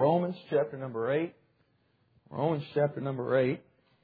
Romans chapter number 8. Romans chapter number 8.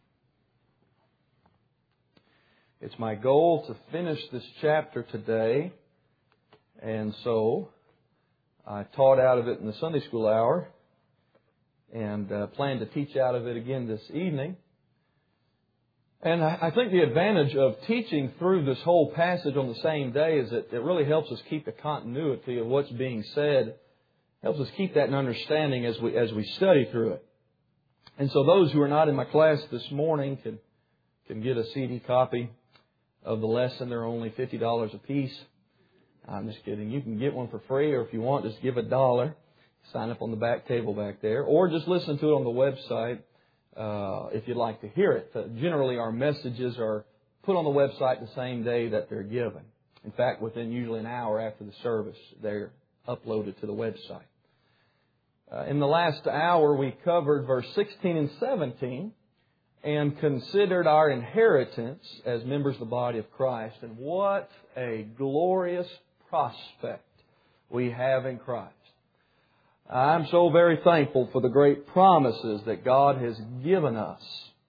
It's my goal to finish this chapter today. And so I taught out of it in the Sunday school hour and plan to teach out of it again this evening. And I think the advantage of teaching through this whole passage on the same day is that it really helps us keep the continuity of what's being said. Helps us keep that in understanding as we study through it. And so those who are not in my class this morning can get a CD copy of the lesson. They're only $50 a piece. I'm just kidding. You can get one for free, or if you want, just give $1. Sign up on the back table back there, or just listen to it on the website. If you'd like to hear it. Generally, our messages are put on the website the same day that they're given. In fact, within usually an hour after the service, they're uploaded to the website. In the last hour, we covered verse 16 and 17 and considered our inheritance as members of the body of Christ. And what a glorious prospect we have in Christ. I'm so very thankful for the great promises that God has given us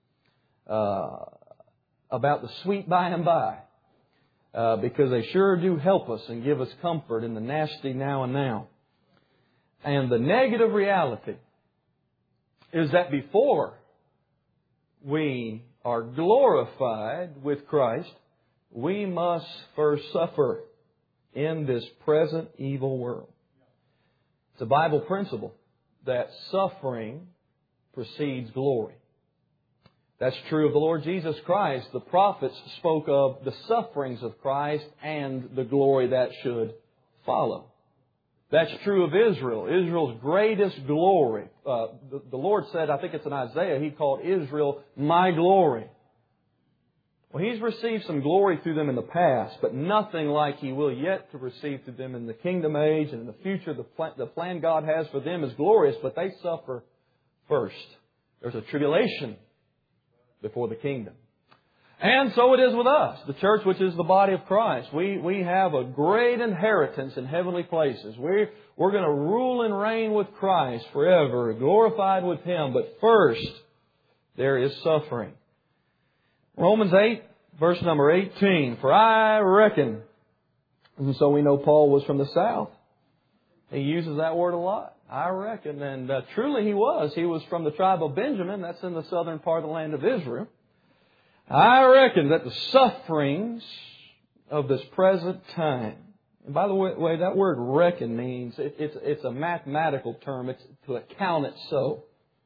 about the sweet by and by, because they sure do help us and give us comfort in the nasty now and now. And the negative reality is that before we are glorified with Christ, we must first suffer in this present evil world. It's a Bible principle that suffering precedes glory. That's true of the Lord Jesus Christ. The prophets spoke of the sufferings of Christ and the glory that should follow. That's true of Israel. Israel's greatest glory. The Lord said, I think it's in Isaiah, He called Israel my glory. Well, He's received some glory through them in the past, but nothing like He will yet to receive through them in the kingdom age and in the future. The plan God has for them is glorious, but they suffer first. There's a tribulation before the kingdom. And so it is with us, the church, which is the body of Christ. We have a great inheritance in heavenly places. We're going to rule and reign with Christ forever, glorified with Him. But first, there is suffering. Romans 8, verse number 18. For I reckon, and so we know Paul was from the south. He uses that word a lot. I reckon. And truly he was. He was from the tribe of Benjamin. That's in the southern part of the land of Israel. I reckon that the sufferings of this present time, and by the way, that word reckon means, it's a mathematical term. It's to account it so.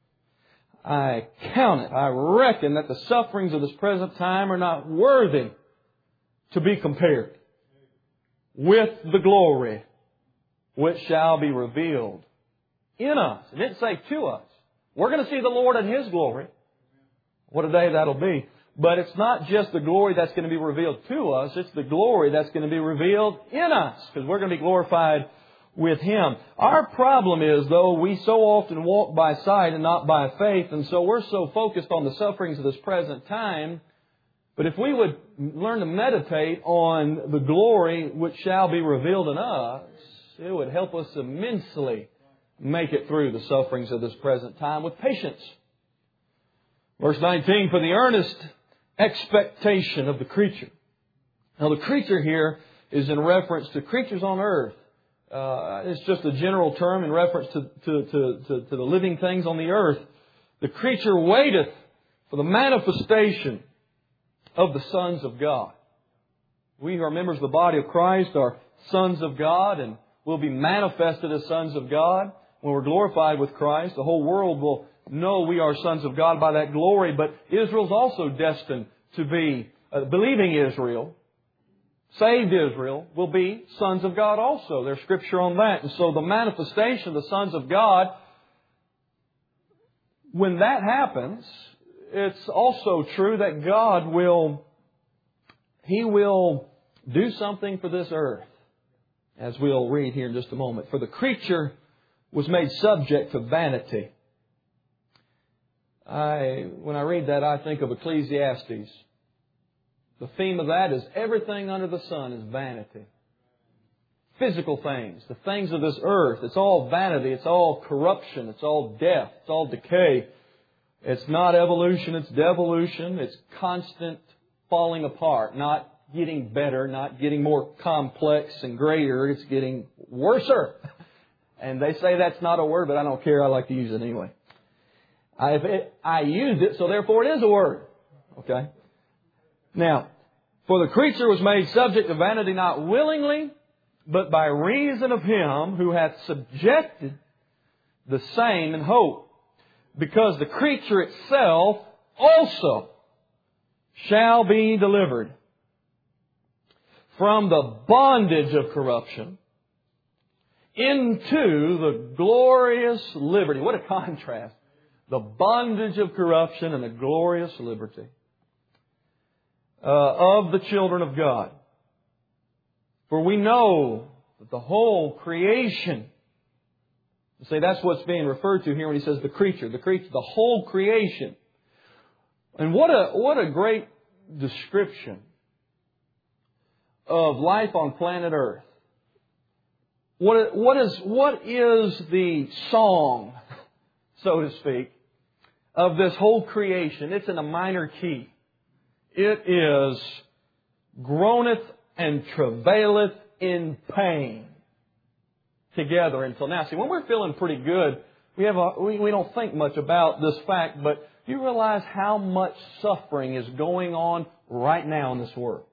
I count it. I reckon that the sufferings of this present time are not worthy to be compared with the glory which shall be revealed in us. It didn't say to us. We're going to see the Lord in His glory. What a day that'll be. But it's not just the glory that's going to be revealed to us. It's the glory that's going to be revealed in us, because we're going to be glorified with Him. Our problem is, though, we so often walk by sight and not by faith, and so we're so focused on the sufferings of this present time. But if we would learn to meditate on the glory which shall be revealed in us, it would help us immensely make it through the sufferings of this present time with patience. Verse 19, for the earnest expectation of the creature. Now the creature here is in reference to creatures on earth. It's just a general term in reference to the living things on the earth. The creature waiteth for the manifestation of the sons of God. We who are members of the body of Christ are sons of God and will be manifested as sons of God when we're glorified with Christ. The whole world will know we are sons of God by that glory, but Israel's also destined to be, believing Israel, saved Israel, will be sons of God also. There's Scripture on that. And so the manifestation of the sons of God, when that happens, it's also true that God He will do something for this earth, as we'll read here in just a moment. For the creature was made subject to vanity. When I read that, I think of Ecclesiastes. The theme of that is everything under the sun is vanity. physical things, the things of this earth. It's all vanity. It's all corruption. It's all death. It's all decay. It's not evolution. It's devolution. It's constant falling apart. Not getting better. Not getting more complex and greater. It's getting worser. And they say that's not a word, but I don't care. I like to use it anyway. I used it, so therefore it is a word. Okay? Now, for the creature was made subject to vanity not willingly, but by reason of Him who hath subjected the same in hope. Because the creature itself also shall be delivered from the bondage of corruption into the glorious liberty. What a contrast. The bondage of corruption and the glorious liberty of the children of God. For we know that the whole creation, say that's what's being referred to here when he says the creature, the whole creation. And what a great description of life on planet Earth. What is the song, so to speak, of this whole creation? It's in a minor key. It is groaneth and travaileth in pain together until now. See, when we're feeling pretty good, we don't think much about this fact, but do you realize how much suffering is going on right now in this world?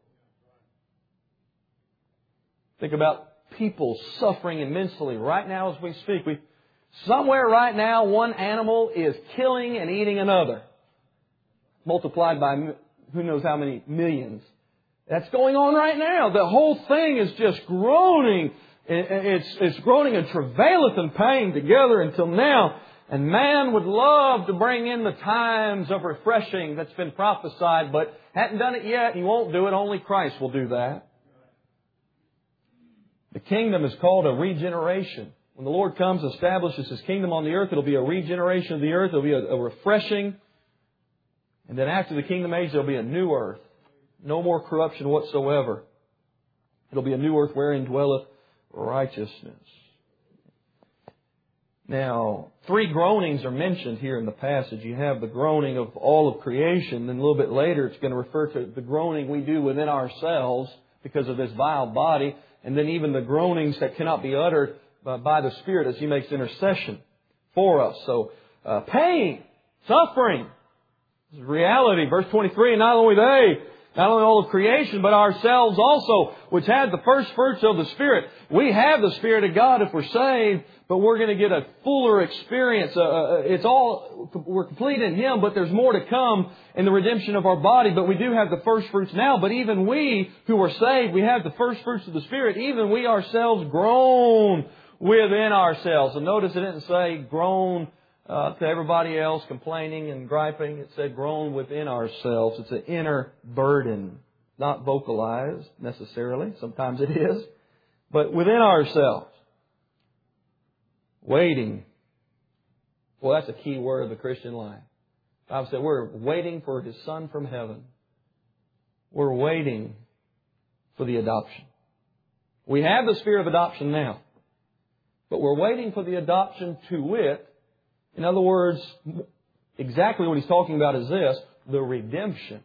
Think about people suffering immensely right now as we speak. Somewhere right now, one animal is killing and eating another. Multiplied by who knows how many millions. That's going on right now. The whole thing is just groaning. It's groaning and travaileth in pain together until now. And man would love to bring in the times of refreshing that's been prophesied, but hadn't done it yet. He won't do it. Only Christ will do that. The kingdom is called a regeneration. When the Lord comes and establishes His kingdom on the earth, it'll be a regeneration of the earth. It'll be a refreshing. And then after the kingdom age, there'll be a new earth. No more corruption whatsoever. It'll be a new earth wherein dwelleth righteousness. Now, 3 groanings are mentioned here in the passage. You have the groaning of all of creation. Then a little bit later, it's going to refer to the groaning we do within ourselves because of this vile body. And then even the groanings that cannot be uttered by the Spirit as He makes intercession for us. So, pain, suffering, this is reality. Verse 23, and not only all of creation, but ourselves also, which had the first fruits of the Spirit. We have the Spirit of God if we're saved, but we're going to get a fuller experience. We're complete in Him, but there's more to come in the redemption of our body. But we do have the first fruits now. But even we who are saved, we have the first fruits of the Spirit. Even we ourselves groan within ourselves. And notice it didn't say groan to everybody else complaining and griping. It said groan within ourselves. It's an inner burden. Not vocalized necessarily. Sometimes it is. But within ourselves. Waiting. Well, that's a key word of the Christian life. The Bible said we're waiting for His Son from heaven. We're waiting for the adoption. We have the spirit of adoption now. But we're waiting for the adoption to wit. In other words, exactly what he's talking about is this, the redemption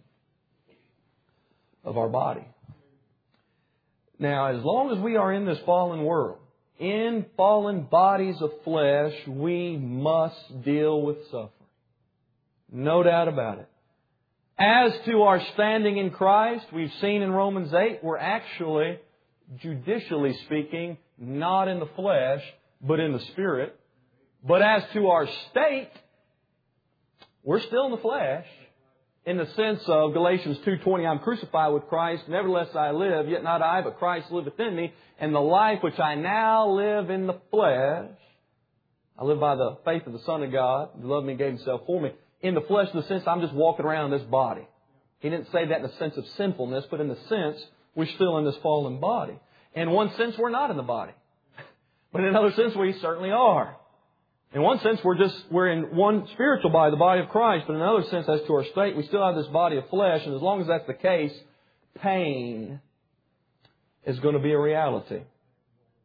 of our body. Now, as long as we are in this fallen world, in fallen bodies of flesh, we must deal with suffering. No doubt about it. As to our standing in Christ, we've seen in Romans 8, we're actually, judicially speaking, not in the flesh, but in the Spirit. But as to our state, we're still in the flesh. In the sense of Galatians 2:20, I'm crucified with Christ, nevertheless I live, yet not I, but Christ liveth in me. And the life which I now live in the flesh, I live by the faith of the Son of God, who loved me and gave Himself for me. In the flesh, in the sense I'm just walking around in this body. He didn't say that in the sense of sinfulness, but in the sense we're still in this fallen body. In one sense, we're not in the body. But in another sense, we certainly are. In one sense, we're in one spiritual body, the body of Christ. But in another sense, as to our state, we still have this body of flesh. And as long as that's the case, pain is going to be a reality.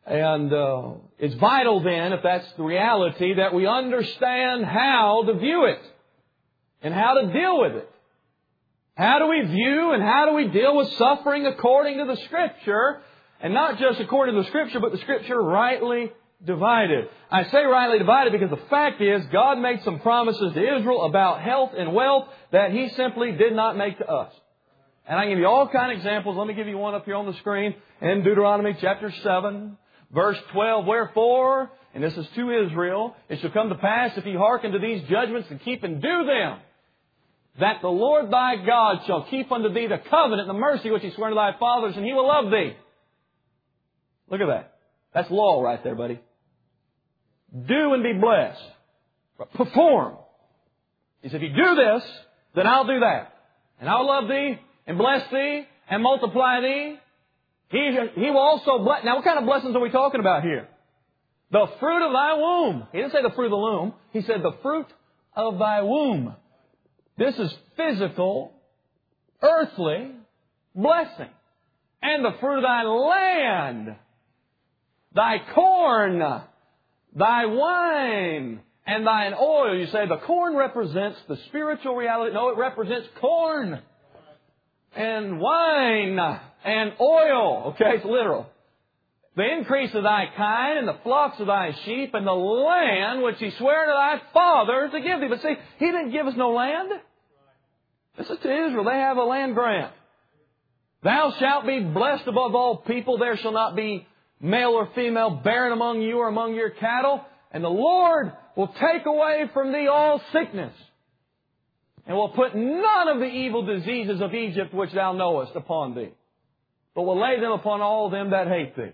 And it's vital then, if that's the reality, that we understand how to view it and how to deal with it. How do we view and how do we deal with suffering according to the Scripture? And not just according to the Scripture, but the Scripture rightly divided. I say rightly divided because the fact is God made some promises to Israel about health and wealth that He simply did not make to us. And I can give you all kind of examples. Let me give you one up here on the screen. In Deuteronomy chapter 7, verse 12, wherefore, and this is to Israel, it shall come to pass if ye hearken to these judgments and keep and do them, that the Lord thy God shall keep unto thee the covenant and the mercy which He swore to thy fathers, and He will love thee. Look at that. That's law right there, buddy. Do and be blessed. Perform. He said, if you do this, then I'll do that. And I'll love thee and bless thee and multiply thee. He will also bless. Now, what kind of blessings are we talking about here? The fruit of thy womb. He didn't say the fruit of the loom. He said the fruit of thy womb. This is physical, earthly blessing. And the fruit of thy land, thy corn, thy wine, and thine oil. You say the corn represents the spiritual reality. No, it represents corn and wine and oil. Okay, it's literal. The increase of thy kind and the flocks of thy sheep and the land which He sware to thy fathers to give thee. But see, He didn't give us no land. This is to Israel. They have a land grant. Thou shalt be blessed above all people. There shall not be male or female barren among you or among your cattle. And the Lord will take away from thee all sickness. And will put none of the evil diseases of Egypt which thou knowest upon thee, but will lay them upon all them that hate thee.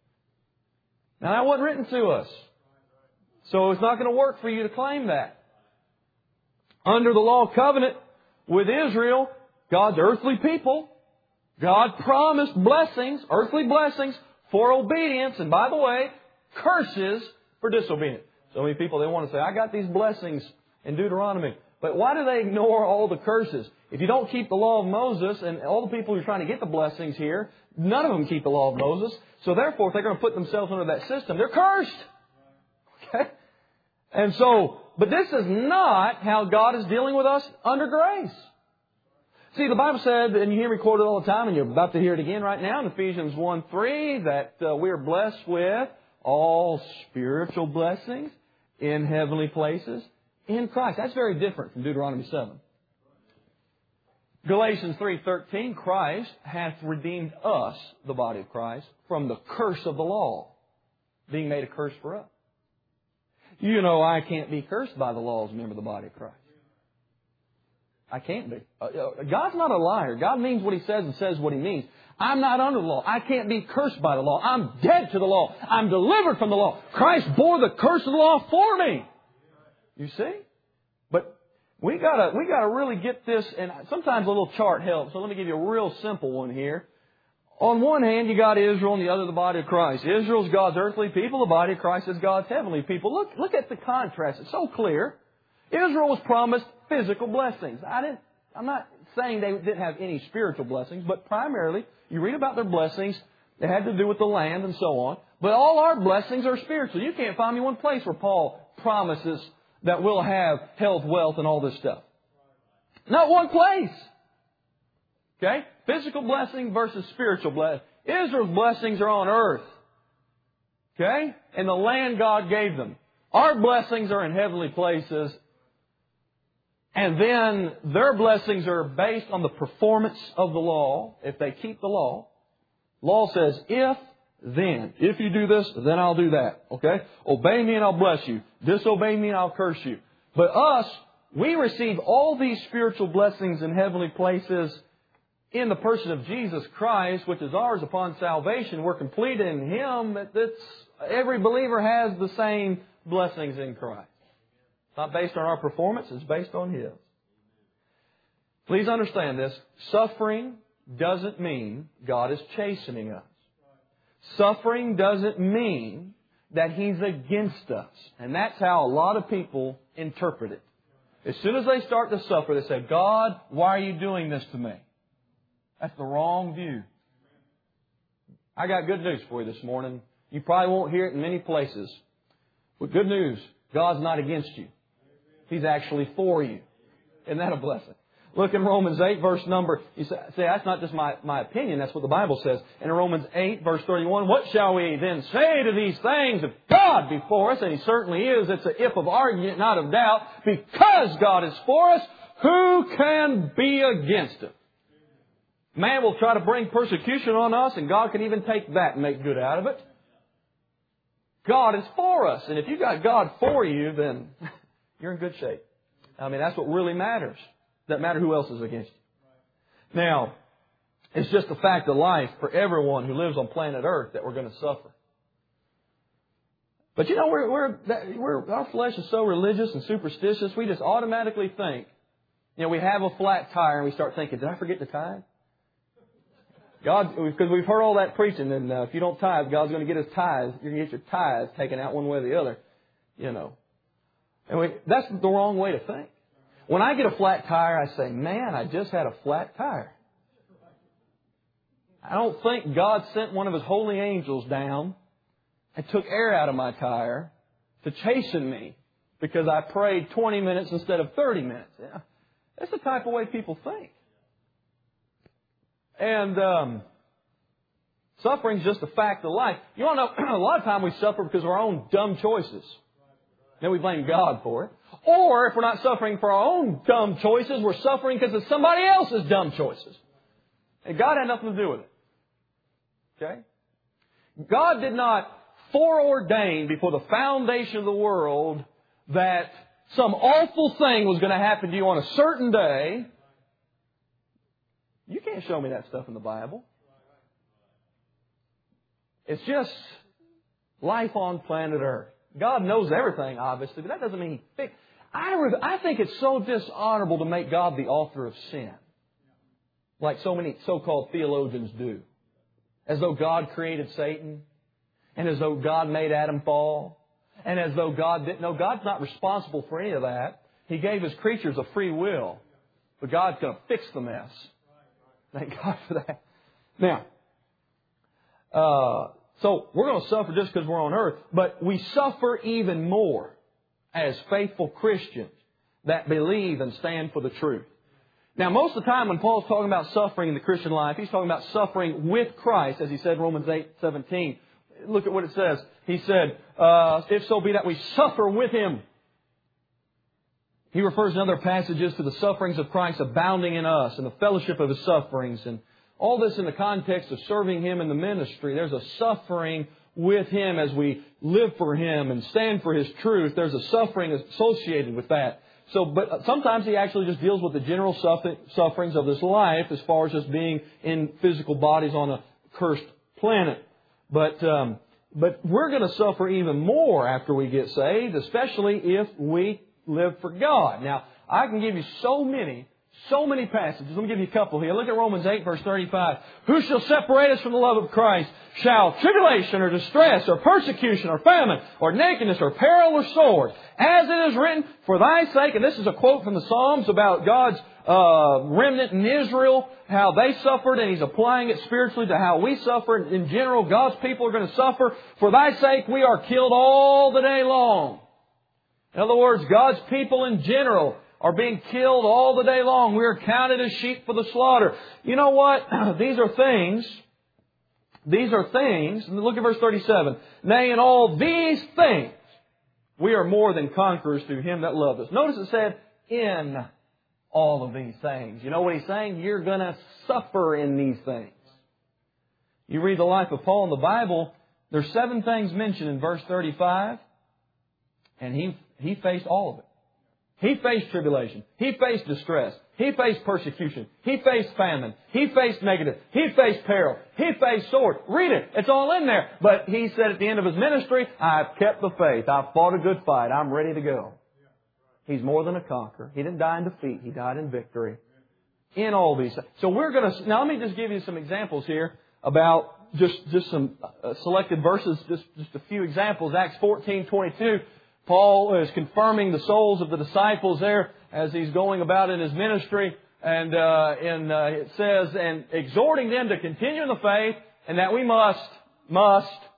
Now that wasn't written to us. So it's not going to work for you to claim that. Under the law covenant with Israel, God's earthly people, God promised blessings, earthly blessings, for obedience. And by the way, curses for disobedience. So many people, they want to say, I got these blessings in Deuteronomy. But why do they ignore all the curses? If you don't keep the law of Moses, and all the people who are trying to get the blessings here, none of them keep the law of Moses. So therefore, if they're going to put themselves under that system, they're cursed. Okay? And so, but this is not how God is dealing with us under grace. See, the Bible said, and you hear me quote it all the time, and you're about to hear it again right now in Ephesians 1:3, that we are blessed with all spiritual blessings in heavenly places in Christ. That's very different from Deuteronomy 7. Galatians 3:13, Christ hath redeemed us, the body of Christ, from the curse of the law, being made a curse for us. You know I can't be cursed by the law as a member of the body of Christ. I can't be. God's not a liar. God means what He says and says what He means. I'm not under the law. I can't be cursed by the law. I'm dead to the law. I'm delivered from the law. Christ bore the curse of the law for me. You see? But we gotta really get this, and sometimes a little chart helps. So let me give you a real simple one here. On one hand, you got Israel, and the other the body of Christ. Israel's God's earthly people. The body of Christ is God's heavenly people. Look at the contrast. It's so clear. Israel was promised physical blessings. I'm not saying they didn't have any spiritual blessings, but primarily, you read about their blessings. They had to do with the land and so on. But all our blessings are spiritual. You can't find me one place where Paul promises that we'll have health, wealth, and all this stuff. Not one place. Okay? Physical blessing versus spiritual blessing. Israel's blessings are on earth. Okay? And the land God gave them. Our blessings are in heavenly places. And then their blessings are based on the performance of the law. If they keep the law. Law says, then. If you do this, then I'll do that. Okay? Obey me and I'll bless you. Disobey me and I'll curse you. But us, we receive all these spiritual blessings in heavenly places in the person of Jesus Christ, which is ours upon salvation. We're complete in Him. Every believer has the same blessings in Christ. It's not based on our performance. It's based on His. Please understand this. Suffering doesn't mean God is chastening us. Suffering doesn't mean that He's against us. And that's how a lot of people interpret it. As soon as they start to suffer, they say, God, why are you doing this to me? That's the wrong view. I got good news for you this morning. You probably won't hear it in many places. But good news, God's not against you. He's actually for you. Isn't that a blessing? Look in Romans 8, verse number... You say, that's not just my opinion. That's what the Bible says. In Romans 8, verse 31, what shall we then say to these things? If God be for us, and He certainly is, it's an if of argument, not of doubt. Because God is for us, who can be against us? Man will try to bring persecution on us, and God can even take that and make good out of it. God is for us. And if you got God for you, then you're in good shape. I mean, that's what really matters. Doesn't matter who else is against you. Now, it's just a fact of life for everyone who lives on planet Earth that we're going to suffer. But you know, our flesh is so religious and superstitious, we just automatically think, you know, we have a flat tire and we start thinking, did I forget to tithe? God, because we've heard all that preaching, and if you don't tithe, God's going to get His tithes. You're going to get your tithes taken out one way or the other, you know. And that's the wrong way to think. When I get a flat tire, I say, man, I just had a flat tire. I don't think God sent one of His holy angels down and took air out of my tire to chasten me because I prayed 20 minutes instead of 30 minutes. Yeah. That's the type of way people think. And suffering's just a fact of life. You want to know, a lot of time we suffer because of our own dumb choices. Then we blame God for it. Or if we're not suffering for our own dumb choices, we're suffering because of somebody else's dumb choices. And God had nothing to do with it. Okay? God did not foreordain before the foundation of the world that some awful thing was going to happen to you on a certain day. You can't show me that stuff in the Bible. It's just life on planet Earth. God knows everything, obviously, but that doesn't mean He fixed. I think it's so dishonorable to make God the author of sin, like so many so-called theologians do. As though God created Satan, and as though God made Adam fall, and as though God didn't know. God's not responsible for any of that. He gave His creatures a free will, but God's going to fix the mess. Thank God for that. Now, so we're going to suffer just because we're on earth, but we suffer even more as faithful Christians that believe and stand for the truth. Now, most of the time when Paul's talking about suffering in the Christian life, he's talking about suffering with Christ, as he said in Romans 8:17. Look at what it says. He said, if so be that we suffer with Him. He refers in other passages to the sufferings of Christ abounding in us and the fellowship of His sufferings. And all this in the context of serving Him in the ministry. There's a suffering with Him as we live for Him and stand for His truth. There's a suffering associated with that. So, but sometimes he actually just deals with the general sufferings of this life as far as just being in physical bodies on a cursed planet. But we're going to suffer even more after we get saved, especially if we live for God. Now, I can give you so many passages. Let me give you a couple here. Look at Romans 8, verse 35. Who shall separate us from the love of Christ? Shall tribulation or distress or persecution or famine or nakedness or peril or sword? As it is written, for thy sake, and this is a quote from the Psalms about God's remnant in Israel, how they suffered, and he's applying it spiritually to how we suffer. In general, God's people are going to suffer. For thy sake we are killed all the day long. In other words, God's people in general are being killed all the day long. We are counted as sheep for the slaughter. You know what? These are things, and look at verse 37. Nay, in all these things, we are more than conquerors through Him that loved us. Notice it said, in all of these things. You know what he's saying? You're going to suffer in these things. You read the life of Paul in the Bible, there's 7 things mentioned in verse 35, and he faced all of it. He faced tribulation. He faced distress. He faced persecution. He faced famine. He faced negative. He faced peril. He faced sword. Read it. It's all in there. But he said at the end of his ministry, I've kept the faith. I've fought a good fight. I'm ready to go. He's more than a conqueror. He didn't die in defeat. He died in victory. In all these. So we're going to... Now let me just give you some examples here about just some selected verses, just a few examples. Acts 14:22. Paul is confirming the souls of the disciples there as he's going about in his ministry. And it says, and exhorting them to continue in the faith, and that we must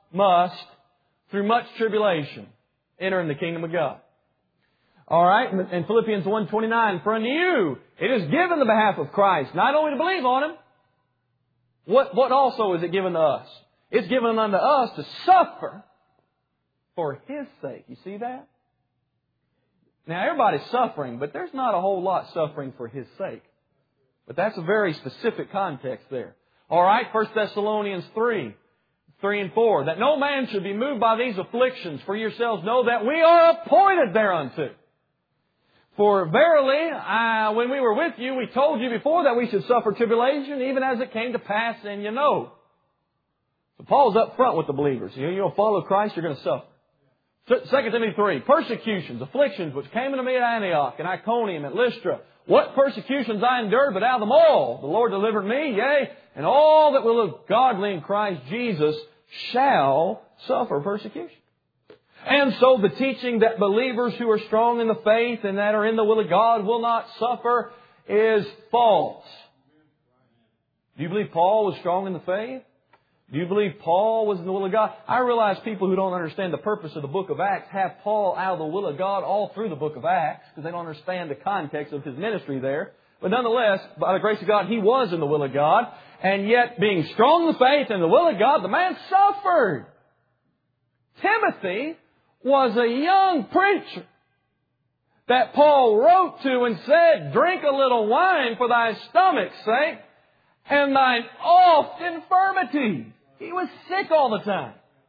must, through much tribulation, enter in the kingdom of God. All right, in Philippians 1:29, for unto you it is given the behalf of Christ, not only to believe on Him. What also is it given to us? It's given unto us to suffer for His sake. You see that? Now, everybody's suffering, but there's not a whole lot suffering for His sake. But that's a very specific context there. All right, 1 Thessalonians 3 and 4, that no man should be moved by these afflictions, for yourselves know that we are appointed thereunto. For verily, when we were with you, we told you before that we should suffer tribulation, even as it came to pass, and you know. So Paul's up front with the believers. You'll follow Christ, you're going to suffer. 2 Timothy 3, persecutions, afflictions, which came unto me at Antioch, and Iconium, and Lystra. What persecutions I endured, but out of them all the Lord delivered me, yea, and all that will live godly in Christ Jesus shall suffer persecution. And so the teaching that believers who are strong in the faith and that are in the will of God will not suffer is false. Do you believe Paul was strong in the faith? Do you believe Paul was in the will of God? I realize people who don't understand the purpose of the book of Acts have Paul out of the will of God all through the book of Acts because they don't understand the context of his ministry there. But nonetheless, by the grace of God, he was in the will of God. And yet, being strong in the faith and the will of God, the man suffered. Timothy was a young preacher that Paul wrote to and said, drink a little wine for thy stomach's sake and thine oft infirmity. He was sick all the time.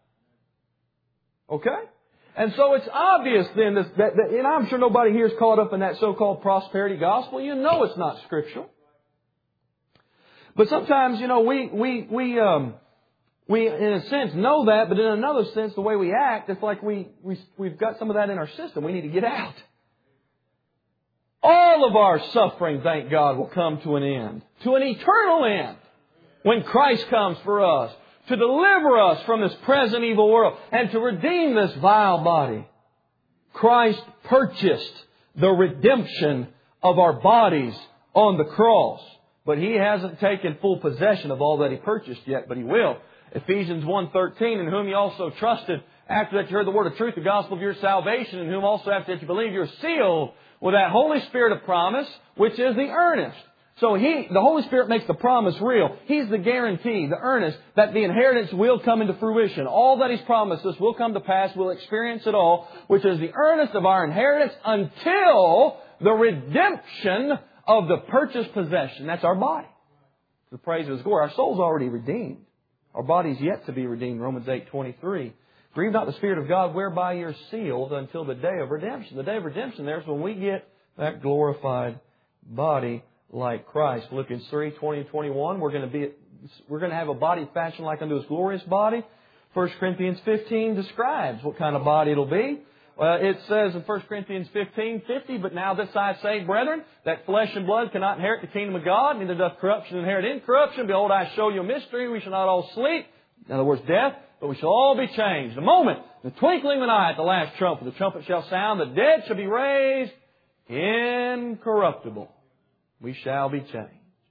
Okay? And so it's obvious then that and I'm sure nobody here is caught up in that so-called prosperity gospel. You know it's not scriptural. But sometimes, we in a sense know that, but in another sense, the way we act, it's like we've got some of that in our system. We need to get out. All of our suffering, thank God, will come to an end. To an eternal end. When Christ comes for us. To deliver us from this present evil world. And to redeem this vile body. Christ purchased the redemption of our bodies on the cross. But He hasn't taken full possession of all that He purchased yet, but He will. Ephesians 1:13, in whom you also trusted after that you heard the word of truth, the gospel of your salvation, in whom also after that you believe you're sealed with that Holy Spirit of promise, which is the earnest. So the Holy Spirit makes the promise real. He's the guarantee, the earnest, that the inheritance will come into fruition. All that He's promised us will come to pass. We'll experience it all, which is the earnest of our inheritance until the redemption of the purchased possession. That's our body. The praise of His glory. Our soul's already redeemed. Our body's yet to be redeemed. Romans 8:23. Grieve not the Spirit of God, whereby you're sealed until the day of redemption. The day of redemption there is when we get that glorified body like Christ. Philippians 3:20 and 21. We're going to have a body fashioned like unto His glorious body. 1 Corinthians 15 describes what kind of body it'll be. It says in 1 Corinthians 15:50, but now this I say, brethren, that flesh and blood cannot inherit the kingdom of God, neither doth corruption inherit incorruption. Behold, I show you a mystery. We shall not all sleep. In other words, death, but we shall all be changed. The moment, the twinkling of an eye at the last trumpet, the trumpet shall sound, the dead shall be raised incorruptible. We shall be changed.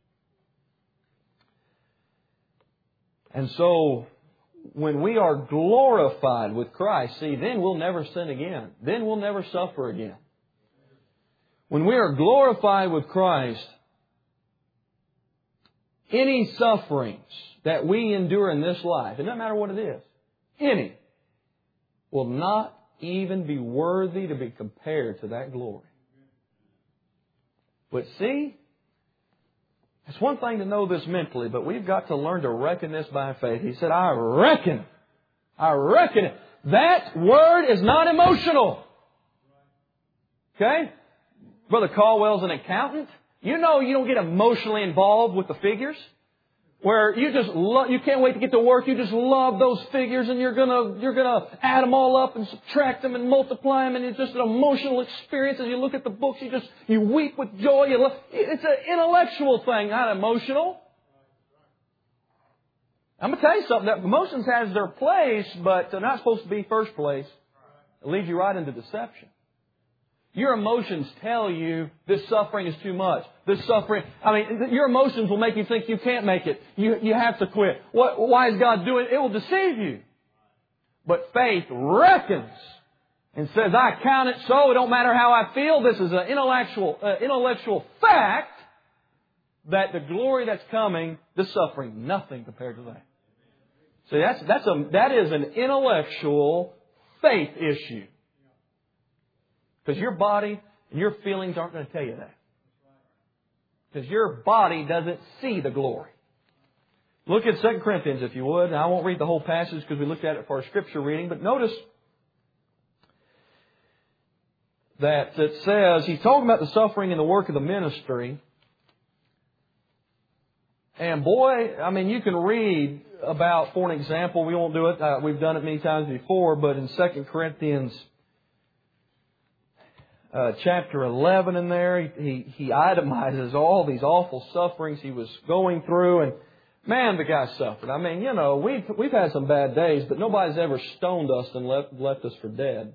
And so, when we are glorified with Christ, see, then we'll never sin again. Then we'll never suffer again. When we are glorified with Christ, any sufferings that we endure in this life, it doesn't matter what it is, any, will not even be worthy to be compared to that glory. But see, it's one thing to know this mentally, but we've got to learn to reckon this by faith. He said, I reckon it. That word is not emotional. Okay? Brother Caldwell's an accountant. You know you don't get emotionally involved with the figures. Where you just you can't wait to get to work. You just love those figures, and you're gonna add them all up and subtract them and multiply them, and it's just an emotional experience as you look at the books. You weep with joy. It's an intellectual thing, not emotional. I'm gonna tell you something. That emotions has their place, but they're not supposed to be first place. It leads you right into deception. Your emotions tell you this suffering is too much. Your emotions will make you think you can't make it. You have to quit. Why is God doing it? It will deceive you. But faith reckons and says, I count it so. It don't matter how I feel. This is an intellectual fact that the glory that's coming, the suffering, nothing compared to that. See, that is an intellectual faith issue. Because your body and your feelings aren't going to tell you that. Because your body doesn't see the glory. Look at 2 Corinthians, if you would. I won't read the whole passage because we looked at it for our scripture reading. But notice that it says, he's talking about the suffering and the work of the ministry. And boy, I mean, you can read about, for an example, we won't do it. We've done it many times before, but in 2 Corinthians chapter 11 in there, he itemizes all these awful sufferings he was going through. And man, the guy suffered. I mean, you know, we've had some bad days, but nobody's ever stoned us and left us for dead.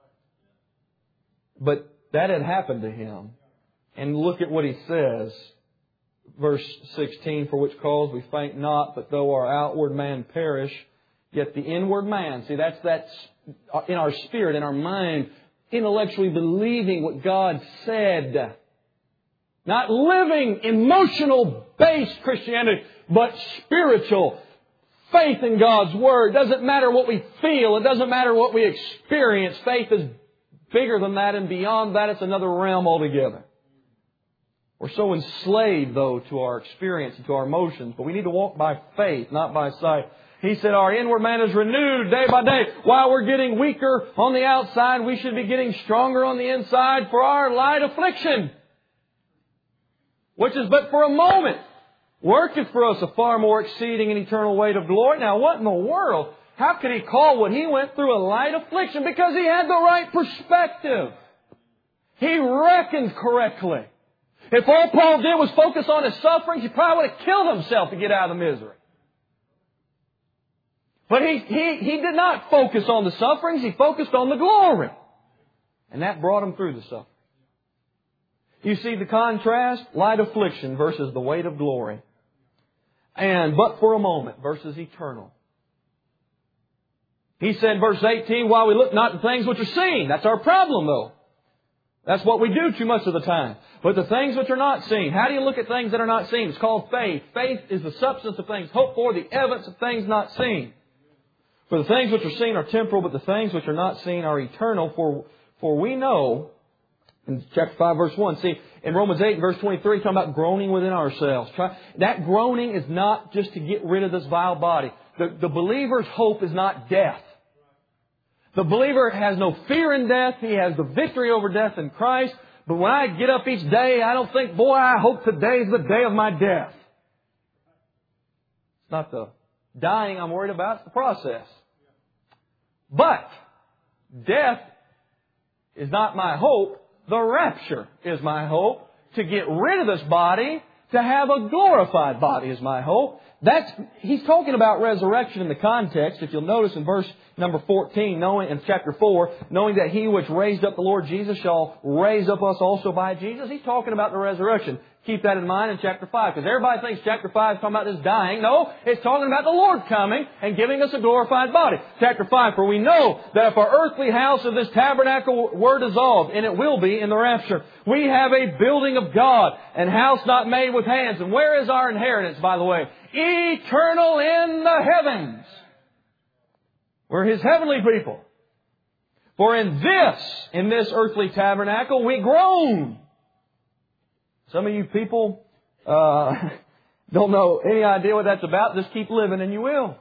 But that had happened to him. And look at what he says. Verse 16, for which cause we faint not, but though our outward man perish, yet the inward man, see, that's in our spirit, in our mind, intellectually believing what God said. Not living emotional-based Christianity, but spiritual faith in God's Word. It doesn't matter what we feel. It doesn't matter what we experience. Faith is bigger than that, and beyond that, it's another realm altogether. We're so enslaved, though, to our experience and to our emotions. But we need to walk by faith, not by sight. He said our inward man is renewed day by day. While we're getting weaker on the outside, we should be getting stronger on the inside for our light affliction, which is but for a moment, worketh for us a far more exceeding and eternal weight of glory. Now, what in the world? How could he call what he went through a light affliction? Because he had the right perspective. He reckoned correctly. If all Paul did was focus on his sufferings, he probably would have killed himself to get out of the misery. But he did not focus on the sufferings. He focused on the glory. And that brought him through the suffering. You see the contrast? Light affliction versus the weight of glory. And but for a moment versus eternal. He said, verse 18, while we look not at things which are seen. That's our problem, though. That's what we do too much of the time. But the things which are not seen. How do you look at things that are not seen? It's called faith. Faith is the substance of things hoped for, the evidence of things not seen. For the things which are seen are temporal, but the things which are not seen are eternal. For we know, in chapter 5, verse 1, see, in Romans 8, verse 23, talking about groaning within ourselves. That groaning is not just to get rid of this vile body. The believer's hope is not death. The believer has no fear in death. He has the victory over death in Christ. But when I get up each day, I don't think, boy, I hope today's the day of my death. It's not the dying I'm worried about. It's the process. But death is not my hope. The rapture is my hope. To get rid of this body, to have a glorified body is my hope. He's talking about resurrection in the context. If you'll notice in verse number 14, in chapter 4, knowing that He which raised up the Lord Jesus shall raise up us also by Jesus. He's talking about the resurrection. Keep that in mind in chapter 5. Because everybody thinks chapter 5 is talking about this dying. No, it's talking about the Lord coming and giving us a glorified body. Chapter 5, for we know that if our earthly house of this tabernacle were dissolved, and it will be in the rapture, we have a building of God, and house not made with hands. And where is our inheritance, by the way? Eternal in the heavens. We're His heavenly people. For in this earthly tabernacle, we groan. Some of you people don't know any idea what that's about. Just keep living and you will.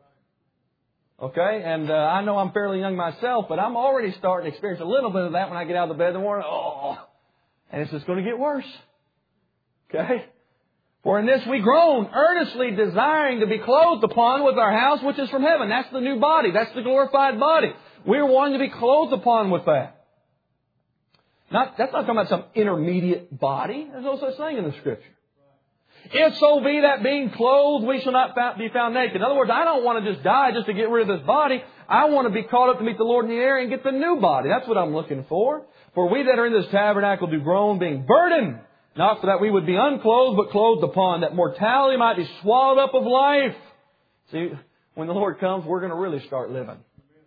Okay? And I know I'm fairly young myself, but I'm already starting to experience a little bit of that when I get out of the bed in the morning. Oh! And it's just going to get worse. Okay? For in this we groan, earnestly desiring to be clothed upon with our house which is from heaven. That's the new body. That's the glorified body. We're wanting to be clothed upon with that. That's not talking about some intermediate body. There's no such thing in the Scripture. If so be that being clothed, we shall not be found naked. In other words, I don't want to just die just to get rid of this body. I want to be caught up to meet the Lord in the air and get the new body. That's what I'm looking for. For we that are in this tabernacle do groan, being burdened. Not for that we would be unclothed, but clothed upon, that mortality might be swallowed up of life. See, when the Lord comes, we're going to really start living.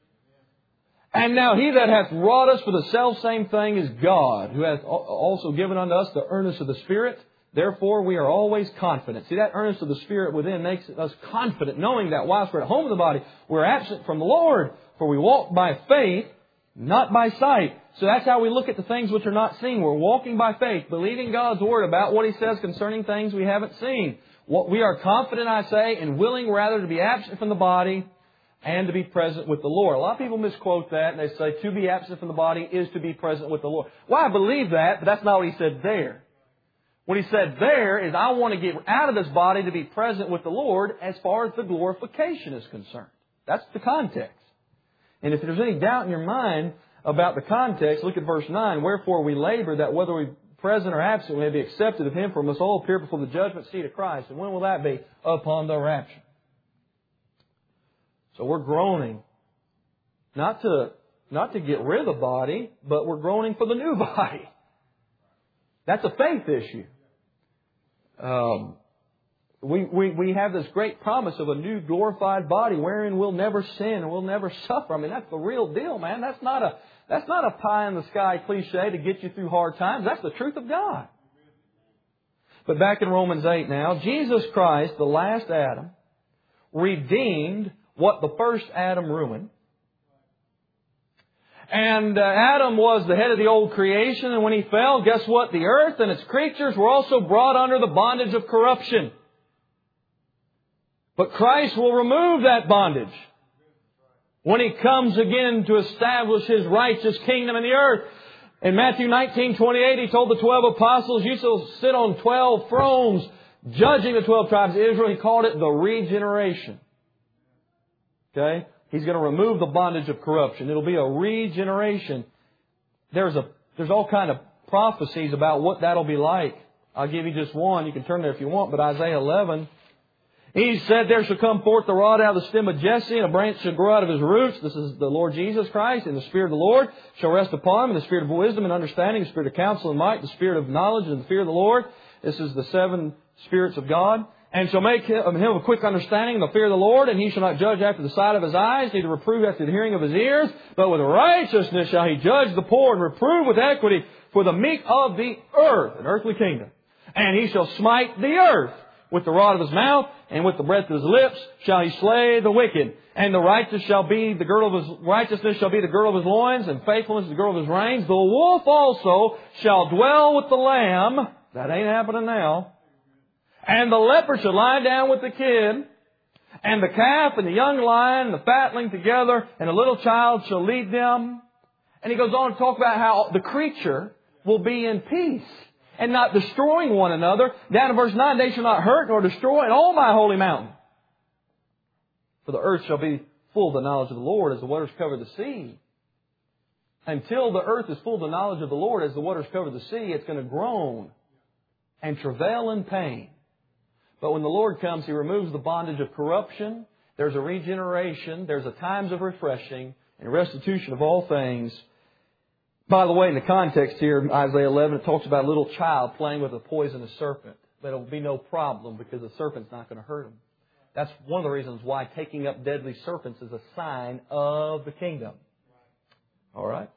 And now He that hath wrought us for the selfsame thing is God, who hath also given unto us the earnest of the Spirit. Therefore we are always confident. See, that earnest of the Spirit within makes us confident, knowing that whilst we're at home in the body, we're absent from the Lord. For we walk by faith, not by sight. So that's how we look at the things which are not seen. We're walking by faith, believing God's Word about what He says concerning things we haven't seen. We are confident, I say, and willing rather to be absent from the body and to be present with the Lord. A lot of people misquote that, and they say to be absent from the body is to be present with the Lord. Well, I believe that, but that's not what He said there. What He said there is, I want to get out of this body to be present with the Lord as far as the glorification is concerned. That's the context. And if there's any doubt in your mind about the context, look at verse 9. Wherefore we labor that whether we present or absent we may be accepted of Him, for we must all appear before the judgment seat of Christ. And when will that be? Upon the rapture. So we're groaning, not to get rid of the body, but we're groaning for the new body. That's a faith issue. We have this great promise of a new glorified body wherein we'll never sin and we'll never suffer. I mean, that's the real deal, man. That's not a pie in the sky cliche to get you through hard times. That's the truth of God. But back in Romans 8 now, Jesus Christ, the last Adam, redeemed what the first Adam ruined. And Adam was the head of the old creation, and when he fell, guess what? The earth and its creatures were also brought under the bondage of corruption. But Christ will remove that bondage when He comes again to establish His righteous kingdom in the earth. In Matthew 19:28, He told the 12 apostles, you shall sit on 12 thrones, judging the 12 tribes of Israel. He called it the regeneration. Okay? He's going to remove the bondage of corruption. It'll be a regeneration. There's all kind of prophecies about what that'll be like. I'll give you just one. You can turn there if you want. But Isaiah 11, He said, there shall come forth the rod out of the stem of Jesse, and a branch shall grow out of his roots. This is the Lord Jesus Christ. And the Spirit of the Lord shall rest upon Him, and the Spirit of wisdom and understanding, the Spirit of counsel and might, the Spirit of knowledge and the fear of the Lord. This is the 7 spirits of God. And shall make him of quick understanding in the fear of the Lord, and He shall not judge after the sight of his eyes, neither reprove after the hearing of his ears, but with righteousness shall He judge the poor, and reprove with equity for the meek of the earth, an earthly kingdom. And He shall smite the earth with the rod of His mouth, and with the breath of His lips shall He slay the wicked. And the righteous shall be the girdle of His righteousness shall be the girdle of His loins, and faithfulness the girdle of His reins. The wolf also shall dwell with the lamb. That ain't happening now. And the leopard shall lie down with the kid, and the calf and the young lion and the fatling together, and a little child shall lead them. And He goes on to talk about how the creature will be in peace and not destroying one another. Down in verse 9, they shall not hurt nor destroy in all my holy mountain. For the earth shall be full of the knowledge of the Lord as the waters cover the sea. Until the earth is full of the knowledge of the Lord as the waters cover the sea, it's going to groan and travail in pain. But when the Lord comes, He removes the bondage of corruption. There's a regeneration. There's a times of refreshing and restitution of all things. By the way, in the context here, in Isaiah 11, it talks about a little child playing with a poisonous serpent. But it'll be no problem because the serpent's not going to hurt him. That's one of the reasons why taking up deadly serpents is a sign of the kingdom. All right?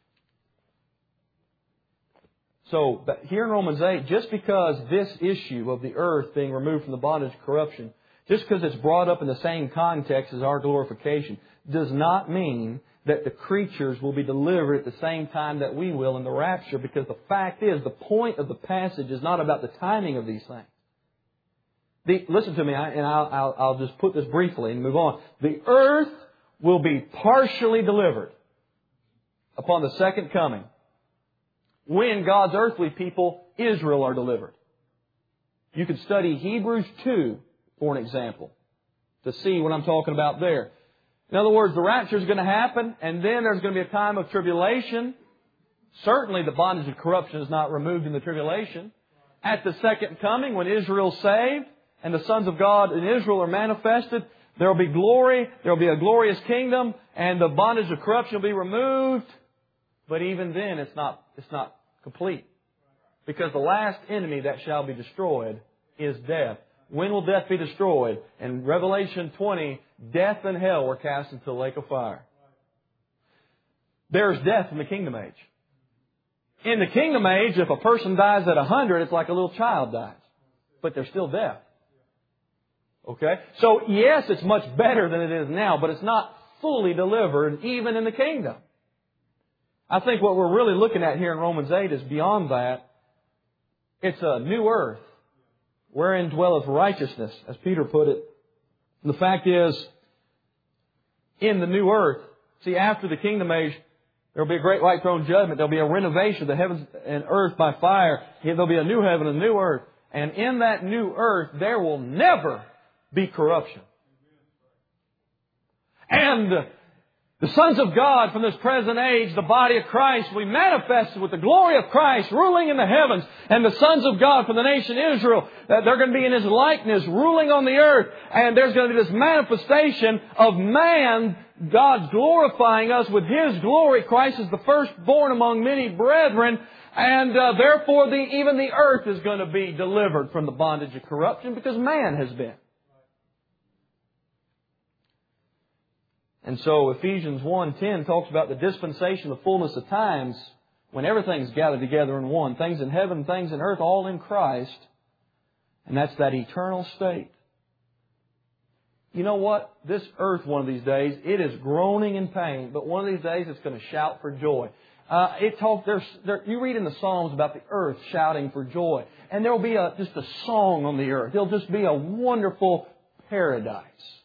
So, here in Romans 8, just because this issue of the earth being removed from the bondage of corruption, just because it's brought up in the same context as our glorification, does not mean that the creatures will be delivered at the same time that we will in the rapture, because the fact is, the point of the passage is not about the timing of these things. Listen to me, and I'll just put this briefly and move on. The earth will be partially delivered upon the second coming, when God's earthly people, Israel, are delivered. You could study Hebrews 2, for an example, to see what I'm talking about there. In other words, the rapture is going to happen, and then there's going to be a time of tribulation. Certainly the bondage of corruption is not removed in the tribulation. At the second coming, when Israel's saved, and the sons of God in Israel are manifested, there will be glory, there will be a glorious kingdom, and the bondage of corruption will be removed. But even then, it's not complete. Because the last enemy that shall be destroyed is death. When will death be destroyed? In Revelation 20, death and hell were cast into the lake of fire. there's death in the kingdom age. In the kingdom age, if a person dies at 100, it's like a little child dies. But there's still death. Okay? So yes, it's much better than it is now, but it's not fully delivered even in the kingdom. I think what we're really looking at here in Romans 8 is beyond that. It's a new earth wherein dwelleth righteousness, as Peter put it. And the fact is, in the new earth, see, after the kingdom age, there will be a great white throne judgment. There will be a renovation of the heavens and earth by fire. There will be a new heaven and a new earth. And in that new earth, there will never be corruption. And the sons of God from this present age, the body of Christ, will be manifested with the glory of Christ ruling in the heavens. And the sons of God from the nation Israel, they're going to be in His likeness ruling on the earth. And there's going to be this manifestation of man, God glorifying us with His glory. Christ is the firstborn among many brethren. And therefore even the earth is going to be delivered from the bondage of corruption because man has been. And so Ephesians 1:10 talks about the dispensation, the fullness of times, when everything's gathered together in one. Things in heaven, things in earth, all in Christ. And that's that eternal state. You know what? This earth one of these days, it is groaning in pain. But one of these days it's going to shout for joy. You read in the Psalms about the earth shouting for joy. And there will be just a song on the earth. It'll just be a wonderful paradise.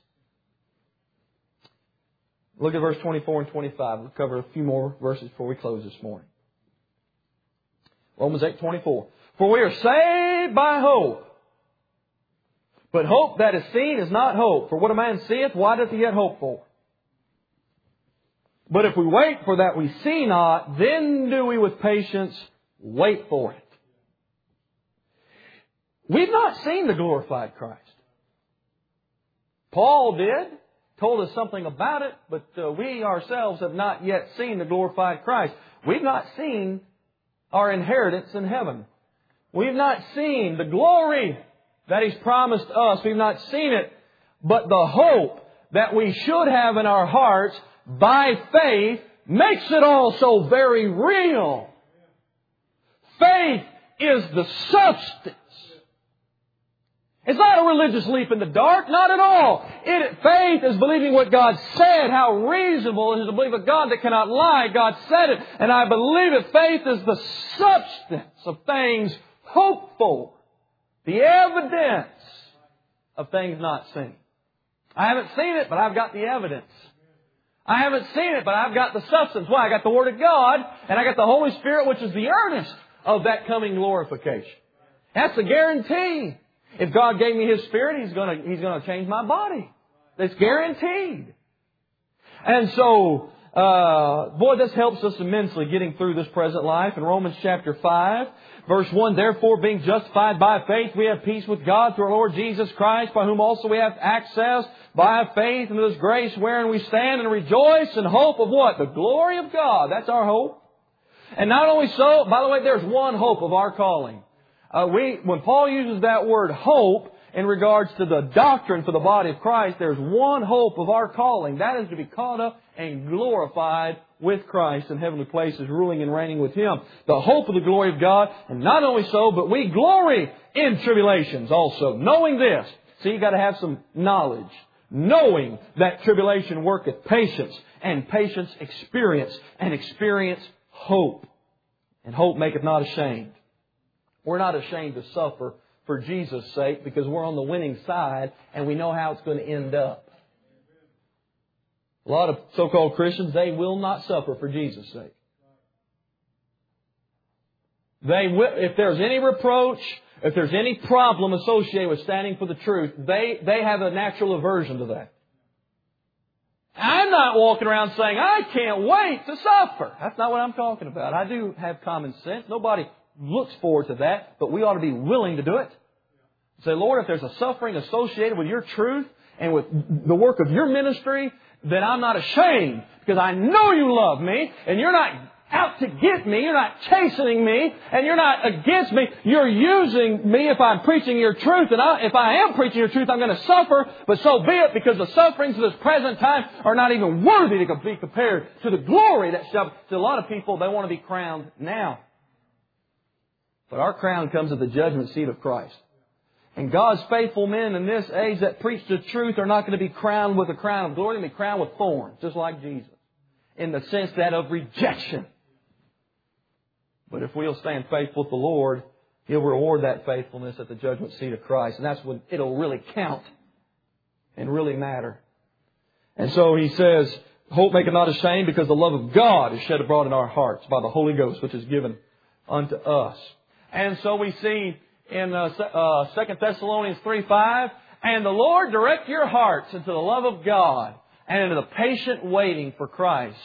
Look at verse 24 and 25. We'll cover a few more verses before we close this morning. Romans 8:24. For we are saved by hope. But hope that is seen is not hope. For what a man seeth, why doth he yet hope for? But if we wait for that we see not, then do we with patience wait for it. We've not seen the glorified Christ. Paul did. Told us something about it, but we ourselves have not yet seen the glorified Christ. We've not seen our inheritance in heaven. We've not seen the glory that He's promised us. We've not seen it, but the hope that we should have in our hearts by faith makes it all so very real. Faith is the substance. It's not a religious leap in the dark, not at all. Faith is believing what God said. How reasonable it is to believe a God that cannot lie. God said it, and I believe it. Faith is the substance of things hoped for, the evidence of things not seen. I haven't seen it, but I've got the evidence. I haven't seen it, but I've got the substance. Why? I got the Word of God, and I got the Holy Spirit, which is the earnest of that coming glorification. That's a guarantee. If God gave me His Spirit, He's going to change my body. That's guaranteed. And so, this helps us immensely getting through this present life. In Romans chapter 5, verse 1, therefore, being justified by faith, we have peace with God through our Lord Jesus Christ, by whom also we have access by faith into this grace wherein we stand and rejoice in hope of what? The glory of God. That's our hope. And not only so, by the way, there's one hope of our calling. When Paul uses that word hope in regards to the doctrine for the body of Christ, there's one hope of our calling. That is to be caught up and glorified with Christ in heavenly places, ruling and reigning with Him. The hope of the glory of God. And not only so, but we glory in tribulations also. Knowing this. See, you've got to have some knowledge. Knowing that tribulation worketh patience, and patience experience, and experience hope. And hope maketh not ashamed. We're not ashamed to suffer for Jesus' sake because we're on the winning side and we know how it's going to end up. A lot of so-called Christians, they will not suffer for Jesus' sake. If there's any reproach, if there's any problem associated with standing for the truth, they have a natural aversion to that. I'm not walking around saying, I can't wait to suffer. That's not what I'm talking about. I do have common sense. Nobody looks forward to that, but we ought to be willing to do it. Say, Lord, if there's a suffering associated with Your truth and with the work of Your ministry, then I'm not ashamed because I know You love me and You're not out to get me. You're not chastening me. And you're not against me. You're using me if I'm preaching your truth. And if I am preaching your truth, I'm going to suffer. But so be it, because the sufferings of this present time are not even worthy to be compared to the glory that shall... To a lot of people, they want to be crowned now. But our crown comes at the judgment seat of Christ. And God's faithful men in this age that preach the truth are not going to be crowned with a crown of glory. They're going to be crowned with thorns, just like Jesus. In the sense that of rejection. But if we'll stand faithful with the Lord, He'll reward that faithfulness at the judgment seat of Christ. And that's when it'll really count and really matter. And so He says, hope make it not ashamed, because the love of God is shed abroad in our hearts by the Holy Ghost, which is given unto us. And so we see in 2 Thessalonians 3:5, and the Lord direct your hearts into the love of God and into the patient waiting for Christ.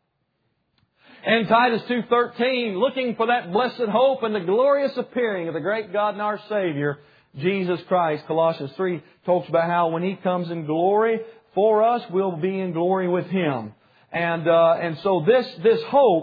And Titus 2:13, looking for that blessed hope and the glorious appearing of the great God and our Savior, Jesus Christ. Colossians 3 talks about how when He comes in glory for us, we'll be in glory with Him. And so this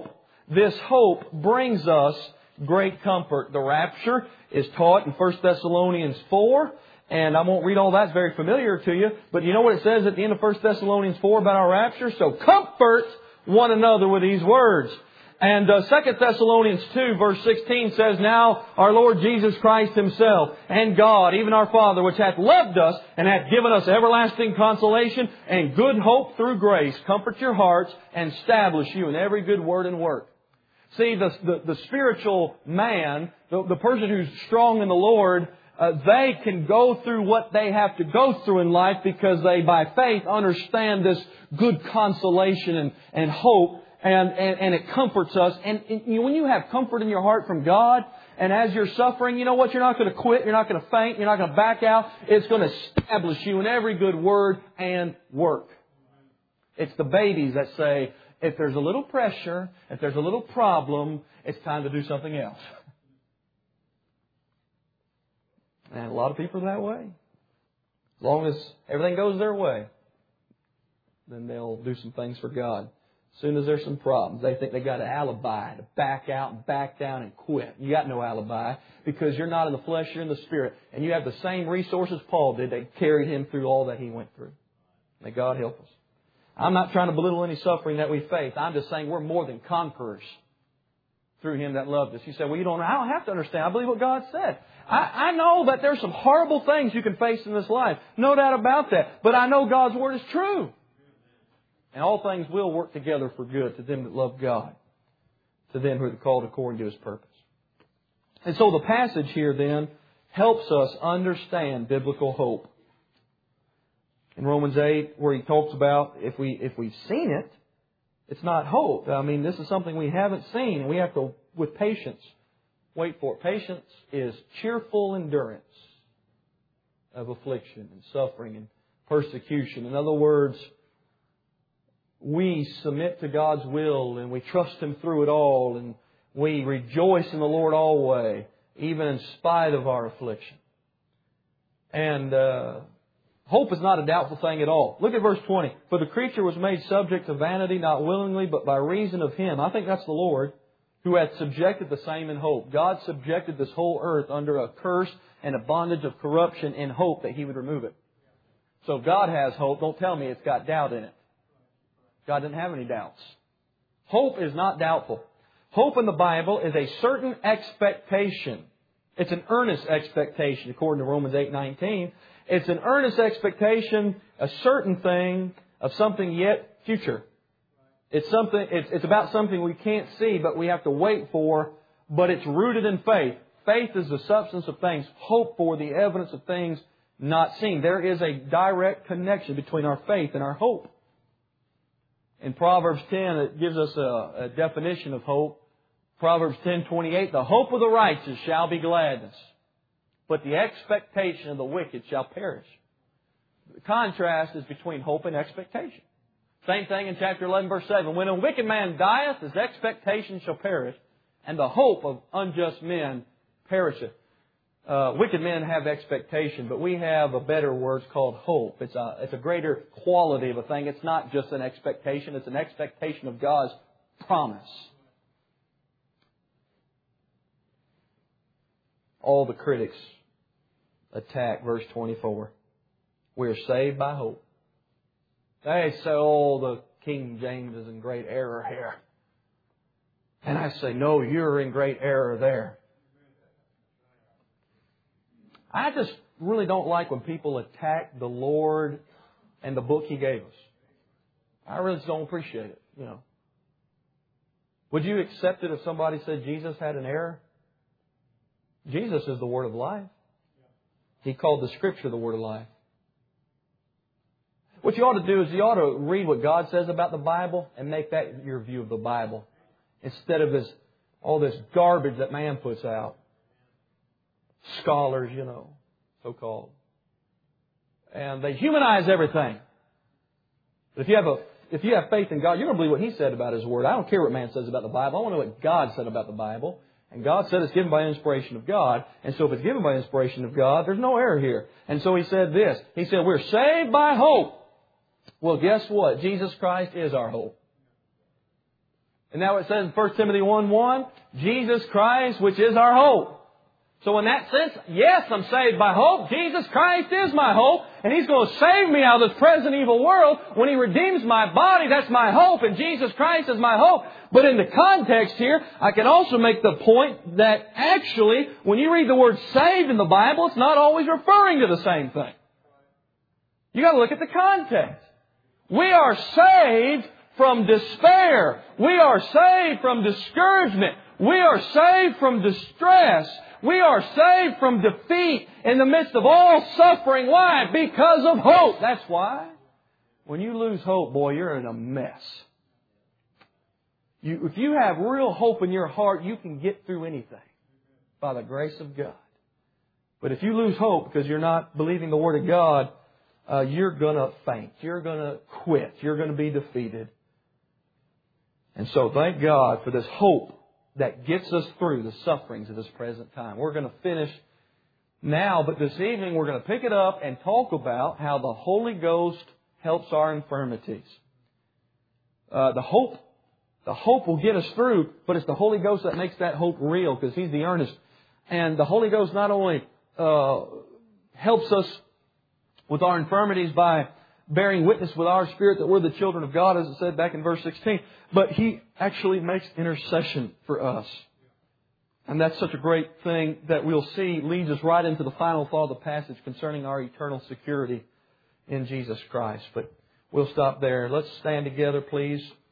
hope brings us great comfort. The rapture is taught in 1 Thessalonians 4. And I won't read all that. It's very familiar to you. But you know what it says at the end of 1 Thessalonians 4 about our rapture? So comfort one another with these words. And 2 Thessalonians 2 verse 16 says, now our Lord Jesus Christ Himself and God, even our Father, which hath loved us and hath given us everlasting consolation and good hope through grace, comfort your hearts and establish you in every good word and work. See, the spiritual man, the person who's strong in the Lord, they can go through what they have to go through in life because they, by faith, understand this good consolation and hope, and it comforts us. And when you have comfort in your heart from God, and as you're suffering, you know what? You're not going to quit. You're not going to faint. You're not going to back out. It's going to establish you in every good word and work. It's the babies that say, if there's a little pressure, if there's a little problem, it's time to do something else. And a lot of people are that way. As long as everything goes their way, then they'll do some things for God. As soon as there's some problems, they think they got an alibi to back out and back down and quit. You got no alibi because you're not in the flesh, you're in the Spirit. And you have the same resources Paul did that carried him through all that he went through. May God help us. I'm not trying to belittle any suffering that we face. I'm just saying we're more than conquerors through Him that loved us. You say, well, I don't have to understand. I believe what God said. I know that there's some horrible things you can face in this life. No doubt about that. But I know God's Word is true. And all things will work together for good to them that love God, to them who are called according to His purpose. And so the passage here then helps us understand biblical hope. In Romans 8, where he talks about if we've seen it, it's not hope. I mean, this is something we haven't seen, and we have to, with patience, wait for it. Patience is cheerful endurance of affliction and suffering and persecution. In other words, we submit to God's will and we trust Him through it all, and we rejoice in the Lord always, even in spite of our affliction. And hope is not a doubtful thing at all. Look at verse 20. For the creature was made subject to vanity, not willingly, but by reason of Him. I think that's the Lord who hath subjected the same in hope. God subjected this whole earth under a curse and a bondage of corruption in hope that He would remove it. So if God has hope, don't tell me it's got doubt in it. God didn't have any doubts. Hope is not doubtful. Hope in the Bible is a certain expectation. It's an earnest expectation, according to Romans 8:19. It's an earnest expectation, a certain thing of something yet future. It's about something we can't see, but we have to wait for, but it's rooted in faith. Faith is the substance of things hoped for, the evidence of things not seen. There is a direct connection between our faith and our hope. In Proverbs 10, it gives us a definition of hope. Proverbs 10:28, the hope of the righteous shall be gladness, but the expectation of the wicked shall perish. The contrast is between hope and expectation. Same thing in chapter 11, verse 7. When a wicked man dieth, his expectation shall perish, and the hope of unjust men perisheth. Wicked men have expectation, but we have a better word called hope. It's a greater quality of a thing. It's not just an expectation. It's an expectation of God's promise. all the critics attack verse 24. We are saved by hope. They say, oh, the King James is in great error here. And I say, no, you're in great error there. I just really don't like when people attack the Lord and the book He gave us. I really just don't appreciate it, you know. Would you accept it if somebody said Jesus had an error? Jesus is the Word of life. He called the Scripture the Word of life. What you ought to do is you ought to read what God says about the Bible and make that your view of the Bible, instead of all this garbage that man puts out. Scholars, you know, so-called. And they humanize everything. But if you have faith in God, you're going to believe what He said about His Word. I don't care what man says about the Bible. I want to know what God said about the Bible. And God said it's given by inspiration of God. And so if it's given by inspiration of God, there's no error here. And so He said this. He said, we're saved by hope. Well, guess what? Jesus Christ is our hope. And now it says in 1 Timothy 1:1, Jesus Christ, which is our hope. So in that sense, yes, I'm saved by hope. Jesus Christ is my hope. And He's going to save me out of this present evil world. When He redeems my body, that's my hope. And Jesus Christ is my hope. But in the context here, I can also make the point that actually, when you read the word saved in the Bible, it's not always referring to the same thing. You got to look at the context. We are saved from despair. We are saved from discouragement. We are saved from distress. We are saved from defeat in the midst of all suffering. Why? Because of hope. That's why. When you lose hope, boy, you're in a mess. If you have real hope in your heart, you can get through anything by the grace of God. But if you lose hope because you're not believing the Word of God, you're going to faint. You're going to quit. You're going to be defeated. And so thank God for this hope that gets us through the sufferings of this present time. We're going to finish now, but this evening we're going to pick it up and talk about how the Holy Ghost helps our infirmities. The hope will get us through, but it's the Holy Ghost that makes that hope real, because He's the earnest. And the Holy Ghost not only helps us with our infirmities by bearing witness with our spirit that we're the children of God, as it said back in verse 16, but He actually makes intercession for us. And that's such a great thing that we'll see leads us right into the final thought of the passage concerning our eternal security in Jesus Christ. But we'll stop there. Let's stand together, please.